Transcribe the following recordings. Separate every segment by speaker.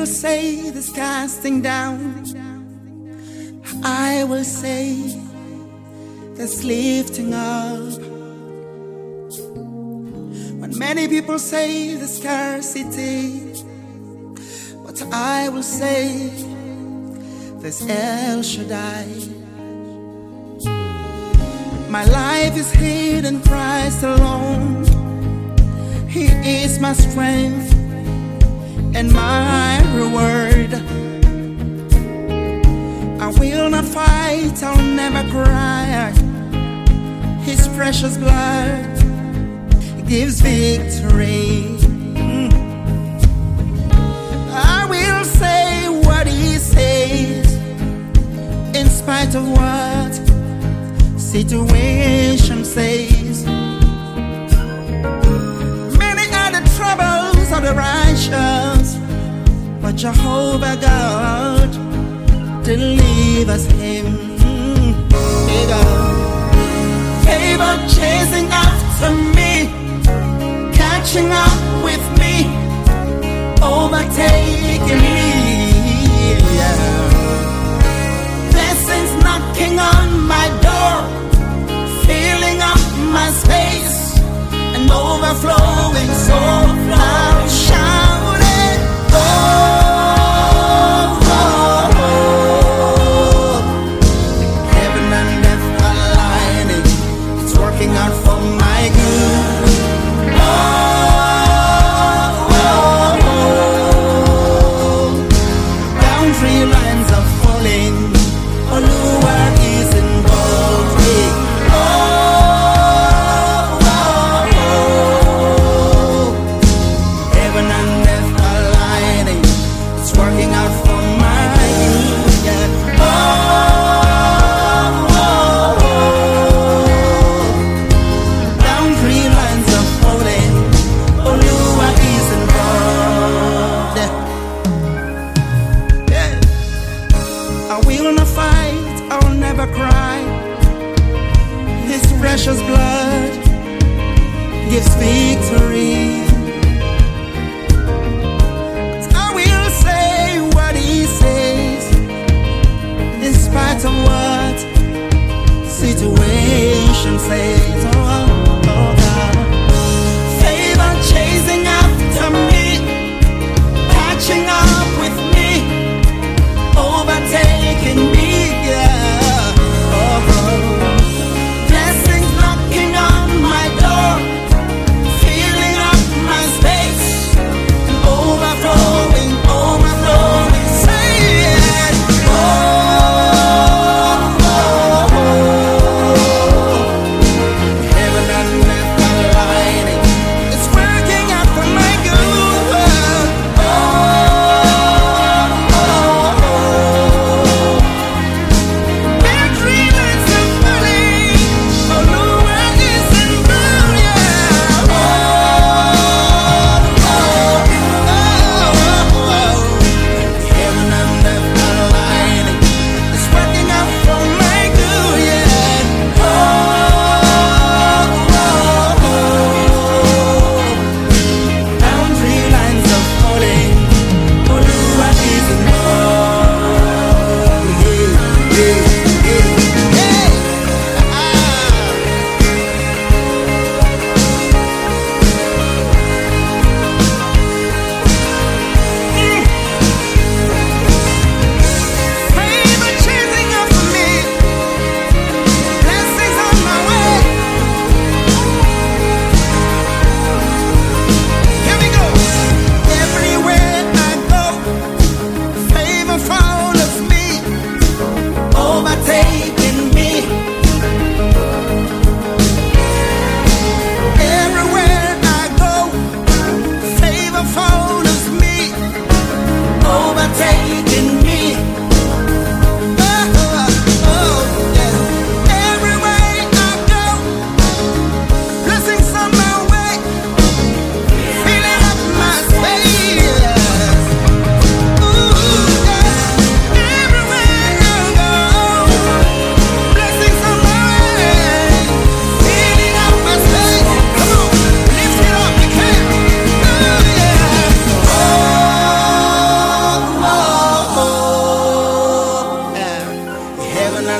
Speaker 1: say this casting down, I will say this lifting up. When many people say the scarcity, but I will say this El Shaddai. My life is hid in Christ alone. He is my strength and my reward. I will not fight, I'll never cry. His precious blood gives victory. I will say what he says, in spite of what situation says. Many are the troubles of the righteous, but Jehovah God delivers him. Favor chasing after me, catching up with me, overtaking me. Blessings knocking on my door, filling up my space and overflowing. So I'm shouting, oh, oh, oh. Heaven and earth aligning, it's working out for my good. Oh, oh, oh. Boundary lines are falling, Oluwa is involved. Precious blood gives victory. I will say what he says, in spite of what situation says. Oh, oh God. Favor chasing after me, catching up with me, overtaking me. Yeah. Oh, oh.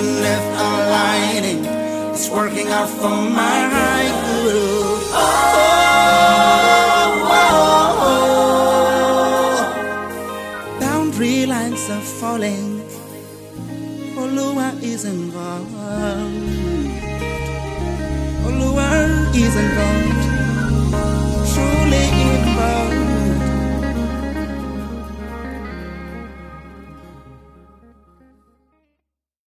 Speaker 1: left aligning. It's working out for my right. Oh, oh, oh. Boundary lines are falling. Oluwa is involved. Oluwa is involved.